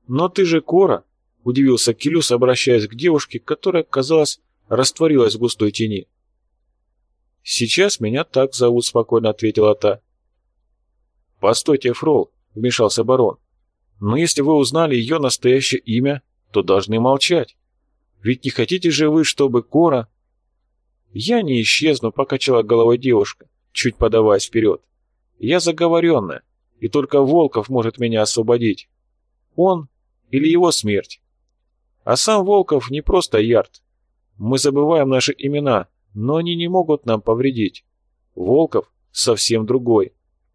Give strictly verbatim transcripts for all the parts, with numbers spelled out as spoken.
«Но ты же Кора!» — удивился Келюс, обращаясь к девушке, которая, казалось, растворилась в густой тени. «Сейчас меня так зовут», — спокойно ответила та. «Постойте, Фрол», — вмешался барон. «Но если вы узнали ее настоящее имя, то должны молчать. Ведь не хотите же вы, чтобы Кора...» «Я не исчезну», — покачала головой девушка, чуть подаваясь вперед. «Я заговоренная, и только Волков может меня освободить. Он или его смерть. А сам Волков не просто Ярд. Мы забываем наши имена, но они не могут нам повредить. Волков совсем другой».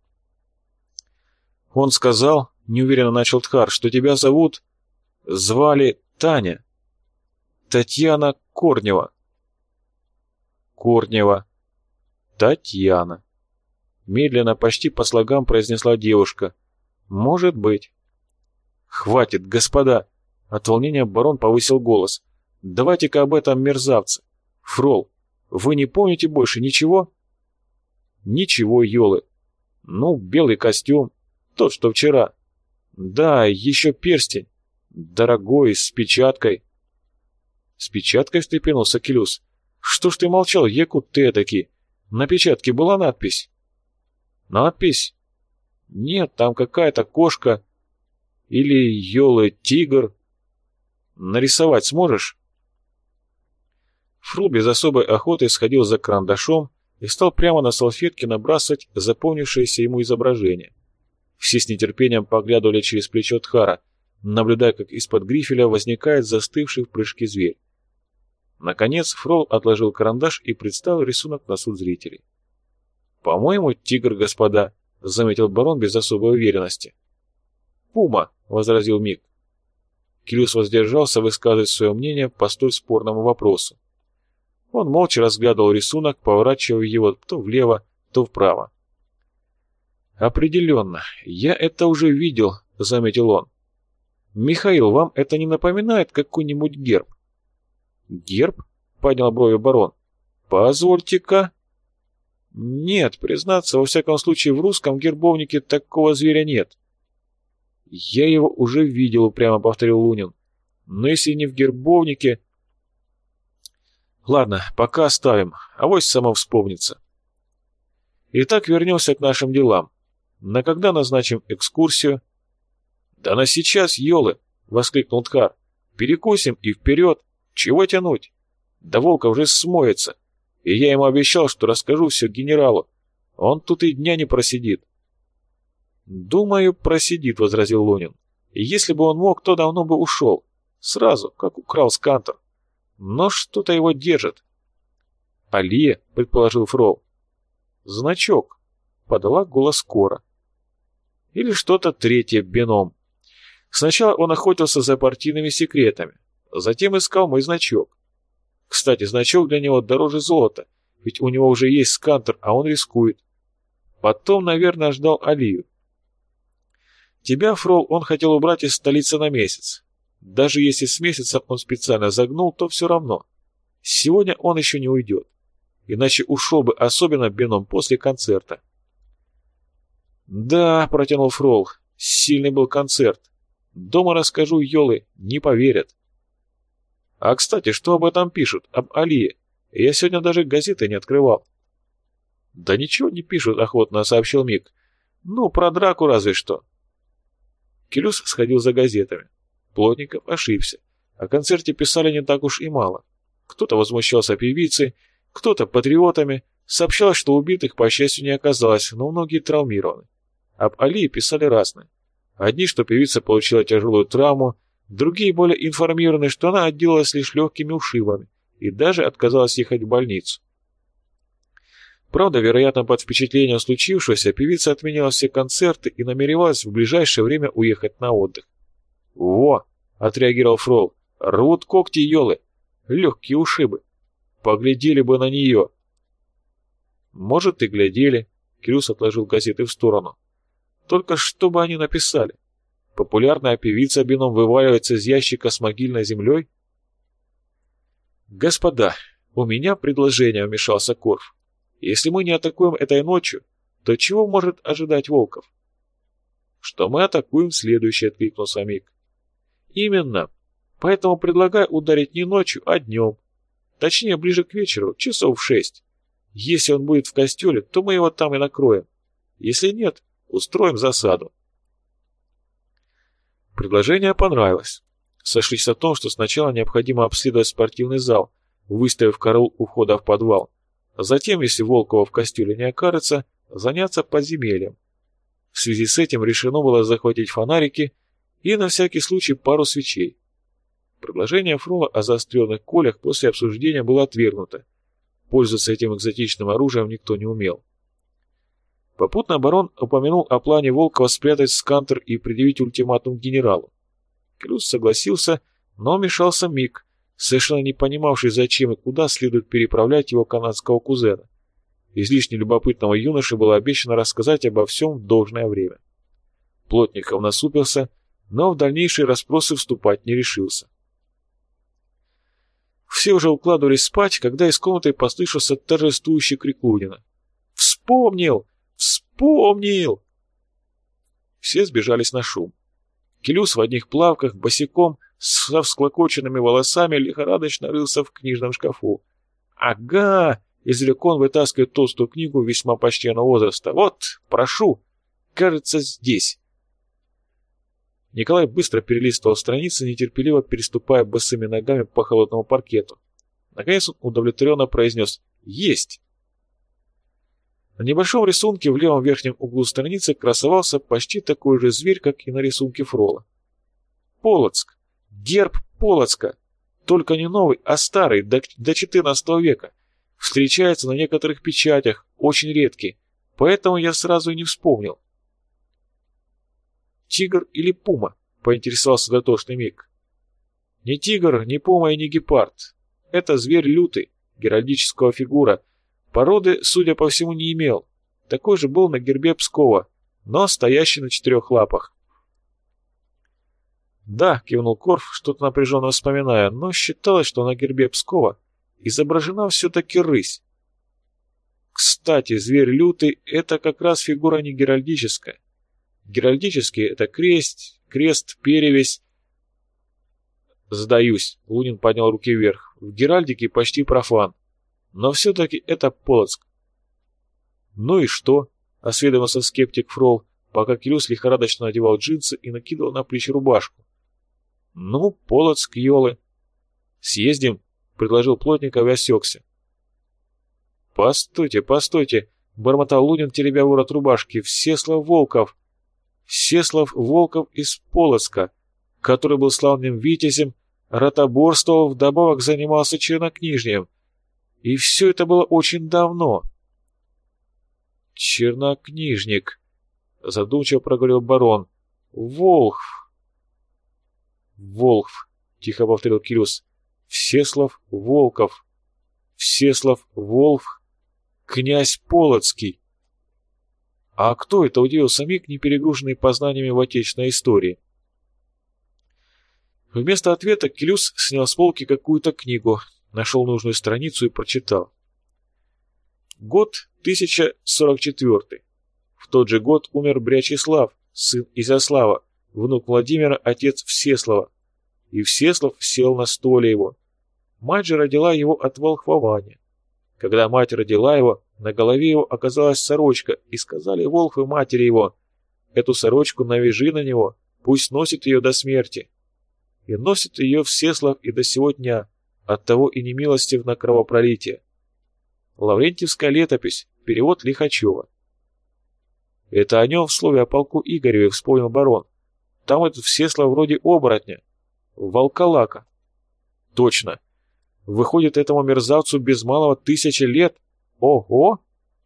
«Он сказал, — неуверенно начал Тхар, — что тебя зовут... звали Таня. Татьяна Корнева». «Корнева. Татьяна», — медленно, почти по слогам произнесла девушка. «Может быть». «Хватит, господа!» — от волнения барон повысил голос. «Давайте-ка об этом мерзавце. Фрол, вы не помните больше ничего?» «Ничего, Йолы. Ну, белый костюм, тот, что вчера. Да, еще перстень. Дорогой, с печаткой». «С печаткой?» — встрепенулся Келюс. «Что ж ты молчал, якут ты этакий? На печатке была надпись?» «Надпись? Нет, там какая-то кошка. Или, Йолы, тигр. Нарисовать сможешь?» Фрол без особой охоты сходил за карандашом и стал прямо на салфетке набрасывать запомнившееся ему изображение. Все с нетерпением поглядывали через плечо Тхара, наблюдая, как из-под грифеля возникает застывший в прыжке зверь. Наконец Фрол отложил карандаш и представил рисунок на суд зрителей. «По-моему, тигр, господа», — заметил барон без особой уверенности. «Пума», — возразил Мик. Келюс воздержался высказывать свое мнение по столь спорному вопросу. Он молча разглядывал рисунок, поворачивая его то влево, то вправо. «Определенно, я это уже видел», — заметил он. «Михаил, вам это не напоминает какой-нибудь герб?» «Герб?» — поднял брови барон. «Позвольте-ка». «Нет, признаться, во всяком случае в русском гербовнике такого зверя нет». «Я его уже видел», — упрямо повторил Лунин. «Но если не в гербовнике...» «Ладно, пока оставим, авось само вспомнится». Итак, вернемся к нашим делам. На когда назначим экскурсию? «Да на сейчас, Йолы!» — воскликнул Тхар. «Перекусим и вперед! Чего тянуть? Да Волков уже смоется, и я ему обещал, что расскажу все генералу. Он тут и дня не просидит». «Думаю, просидит», — возразил Лунин. «Если бы он мог, то давно бы ушел. Сразу, как украл Скантер. Но что-то его держит». «Алия», — предположил Фрол. «Значок», — подала голос Кора. «Или что-то третье, Беном. Сначала он охотился за партийными секретами, затем искал мой значок. Кстати, значок для него дороже золота, ведь у него уже есть Скантер, а он рискует. Потом, наверное, ждал Алию. Тебя, Фрол, он хотел убрать из столицы на месяц. Даже если с месяцем он специально загнул, то все равно. Сегодня он еще не уйдет. Иначе ушел бы, особенно Беном, после концерта». «Да», — протянул Фрол, — «сильный был концерт. Дома расскажу, Йолы, не поверят». «А, кстати, что об этом пишут, об Алие? Я сегодня даже газеты не открывал». «Да ничего не пишут», — охотно сообщил Мик. «Ну, про драку разве что». Келюс сходил за газетами. Плотников ошибся. О концерте писали не так уж и мало. Кто-то возмущался певицей, кто-то патриотами. Сообщалось, что убитых, по счастью, не оказалось, но многие травмированы. Об Алии писали разные. Одни, что певица получила тяжелую травму, другие более информированы, что она отделалась лишь легкими ушибами и даже отказалась ехать в больницу. Правда, вероятно, под впечатлением случившегося певица отменила все концерты и намеревалась в ближайшее время уехать на отдых. «Во!» — отреагировал Фрол. «Рвут когти, Йолы! Легкие ушибы! Поглядели бы на нее!» «Может, и глядели», — Келюс отложил газеты в сторону. «Только что бы они написали? Популярная певица Беном вываливается из ящика с могильной землей?» «Господа, у меня предложение», — вмешался Корф. «Если мы не атакуем этой ночью, то чего может ожидать Волков?» «Что мы атакуем следующее», — откликнулся Мик. Именно. Поэтому предлагаю ударить не ночью, а днем. Точнее, ближе к вечеру, часов в шесть. Если он будет в костеле, то мы его там и накроем. Если нет, устроим засаду. Предложение понравилось. Сошлись о том, что сначала необходимо обследовать спортивный зал, выставив караул у входа в подвал. Затем, если Волкова в костюле не окажется, заняться подземельем. В связи с этим решено было захватить фонарики и на всякий случай пару свечей. Предложение Фрола о заостренных колях после обсуждения было отвергнуто. Пользоваться этим экзотичным оружием никто не умел. Попутно барон упомянул о плане Волкова спрятать скантер и предъявить ультиматум генералу. Клюс согласился, но вмешался Мик, совершенно не понимавший, зачем и куда следует переправлять его канадского кузена. Излишне любопытного юноши было обещано рассказать обо всем в должное время. Плотников насупился, но в дальнейшие расспросы вступать не решился. Все уже укладывались спать, когда из комнаты послышался торжествующий крик Лунина. «Вспомнил! Вспомнил!» Все сбежались на шум. Келюс в одних плавках, босиком, со всклокоченными волосами, лихорадочно рылся в книжном шкафу. «Ага!» — изрек он, вытаскивая толстую книгу весьма почтенного возраста. «Вот, прошу! Кажется, здесь!» Николай быстро перелистывал страницы, нетерпеливо переступая босыми ногами по холодному паркету. Наконец он удовлетворенно произнес «Есть!». На небольшом рисунке в левом верхнем углу страницы красовался почти такой же зверь, как и на рисунке Фрола. Полоцк. Герб Полоцка. Только не новый, а старый, до, до четырнадцатого века. Встречается на некоторых печатях, очень редкий. Поэтому я сразу и не вспомнил. «Тигр или пума?» — поинтересовался дотошный Мик. «Не тигр, не пума и не гепард. Это зверь лютый, геральдического фигура. Породы, судя по всему, не имел. Такой же был на гербе Пскова, но стоящий на четырех лапах». «Да», — кивнул Корф, что-то напряженно вспоминая, но считалось, что на гербе Пскова изображена все-таки рысь. Кстати, зверь лютый — это как раз фигура не геральдическая. Геральдический — это крест, крест, перевесь. «Сдаюсь», — Лунин поднял руки вверх. «В геральдике почти профан. Но все-таки это Полоцк». «Ну и что?» — осведомился скептик Фрол, пока Келюс лихорадочно надевал джинсы и накидывал на плечи рубашку. «Ну, Полоцк, ёлы». «Съездим?» — предложил Плотников и осекся. «Постойте, постойте», — бормотал Лунин, теребя ворот рубашки. «Всеслав Волков! Всеслав Волков из Полоцка, который был славным витязем, ротоборствовал, вдобавок занимался чернокнижием. И все это было очень давно». «Чернокнижник», — задумчиво проговорил барон. «Волхв». «Волхв», — тихо повторил Кирюс. «Всеслав Волков. Всеслав Волхв, князь Полоцкий». «А кто это?» — удивился Мик, не перегруженный познаниями в отечественной истории. Вместо ответа Келюс снял с полки какую-то книгу, нашел нужную страницу и прочитал. Год тысяча сорок четвёртый. В тот же год умер Брячеслав, сын Изяслава, внук Владимира, отец Всеслава. И Всеслав сел на столе его. Мать же родила его от волхвования. Когда мать родила его, на голове его оказалась сорочка, и сказали волхвы матери его: «Эту сорочку навяжи на него, пусть носит ее до смерти». И носит ее Всеслав и до сего дня, оттого и немилостив на кровопролитие. Лаврентьевская летопись, перевод Лихачева. «Это о нем в слове о полку Игореве», — вспомнил барон. «Там этот Всеслав вроде оборотня, волколака». «Точно. Выходит, этому мерзавцу без малого тысяча лет. Ого!»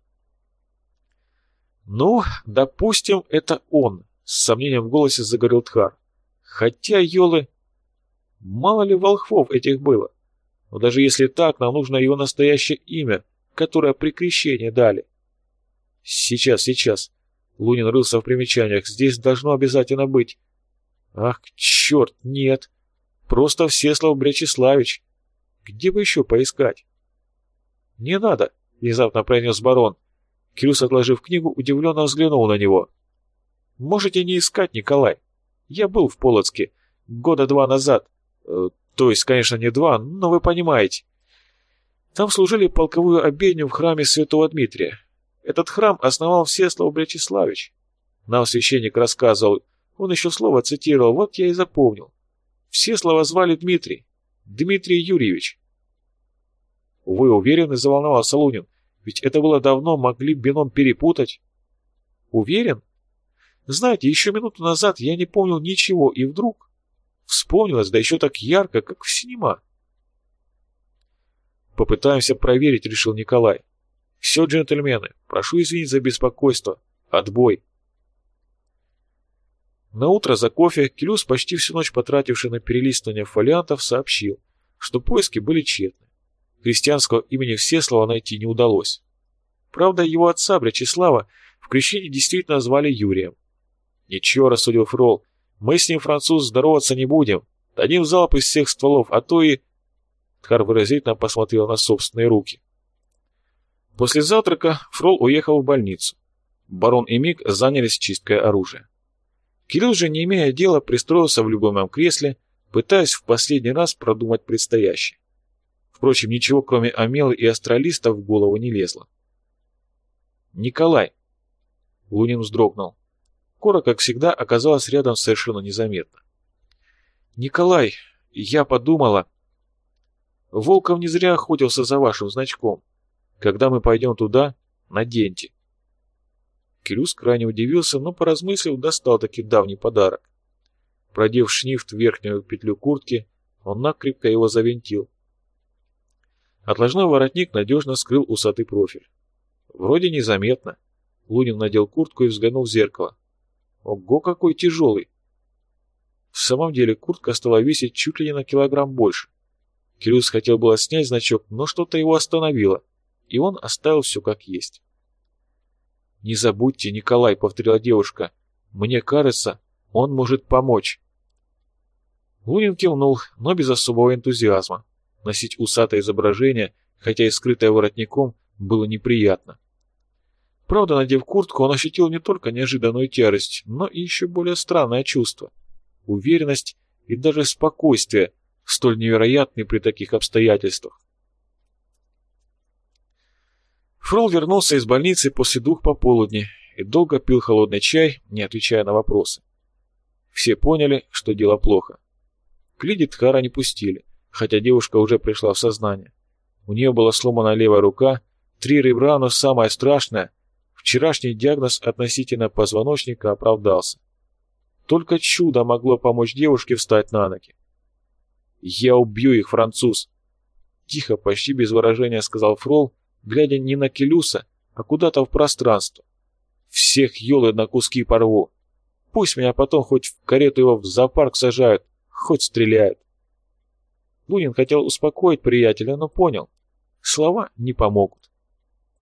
«Ну, допустим, это он», — с сомнением в голосе заговорил Тхар. «Хотя, ёлы, мало ли волхвов этих было. Но даже если так, нам нужно его настоящее имя, которое при крещении дали». «Сейчас, сейчас». Лунин рылся в примечаниях. «Здесь должно обязательно быть». «Ах, черт, нет. Просто Всеслав Брячеславич. Где бы еще поискать?» «Не надо», — внезапно произнес барон. Келюс, отложив книгу, удивленно взглянул на него. «Можете не искать, Николай. Я был в Полоцке. года два назад. Э, то есть, конечно, не два, но вы понимаете. Там служили полковую обедню в храме святого Дмитрия. Этот храм основал Всеслав Брячеславич. Нам священник рассказывал, он еще слово цитировал, вот я и запомнил. Всеслава звали Дмитрий. Дмитрий Юрьевич. Вы уверены, заволновался Лунин? Ведь это было давно, могли бином перепутать. Уверен? Знаете, еще минуту назад я не помнил ничего, и вдруг вспомнилось, да еще так ярко, как в синема. Попытаемся проверить, решил Николай. Все, джентльмены, прошу извинить за беспокойство. Отбой. Наутро за кофе Келюс, почти всю ночь потративший на перелистывание фолиантов, сообщил, что поиски были тщетны. Христианского имени Всеслава найти не удалось. Правда, его отца, Брячеслава, в крещении действительно звали Юрием. «Ничего», — рассудил Фрол, — «мы с ним, француз, здороваться не будем. Дадим залп из всех стволов, а то и...» Тхар выразительно посмотрел на собственные руки. После завтрака Фрол уехал в больницу. Барон и Мик занялись чисткой оружия. Кирилл же, не имея дела, пристроился в любимом кресле, пытаясь в последний раз продумать предстоящее. Впрочем, ничего, кроме Амелы и астралиста, в голову не лезло. «Николай!» Лунин вздрогнул. Кора, как всегда, оказалась рядом совершенно незаметно. «Николай, я подумала...» «Волков не зря охотился за вашим значком. Когда мы пойдем туда, наденьте». Келюс крайне удивился, но, поразмыслив, достал таки давний подарок. Продев шнифт в верхнюю петлю куртки, он накрепко его завинтил. Отложной воротник надежно скрыл усатый профиль. Вроде незаметно. Лунин надел куртку и взглянул в зеркало. Ого, какой тяжелый! В самом деле куртка стала весить чуть ли не на килограмм больше. Келюс хотел было снять значок, но что-то его остановило, и он оставил все как есть. «Не забудьте, Николай», — повторила девушка, — «мне кажется, он может помочь». Лунин кивнул, но без особого энтузиазма. Носить усатое изображение, хотя и скрытое воротником, было неприятно. Правда, надев куртку, он ощутил не только неожиданную тяжесть, но и еще более странное чувство. Уверенность и даже спокойствие, столь невероятные при таких обстоятельствах. Фрол вернулся из больницы после двух пополудни и долго пил холодный чай, не отвечая на вопросы. Все поняли, что дело плохо. К Лиде Тхара не пустили, хотя девушка уже пришла в сознание. У нее была сломана левая рука, три ребра, но самое страшное — вчерашний диагноз относительно позвоночника оправдался. Только чудо могло помочь девушке встать на ноги. «Я убью их, француз!» Тихо, почти без выражения сказал Фрол, глядя не на Келюса, а куда-то в пространство. «Всех елы на куски порву. Пусть меня потом хоть в карету его в зоопарк сажают, хоть стреляют». Лунин хотел успокоить приятеля, но понял. Слова не помогут.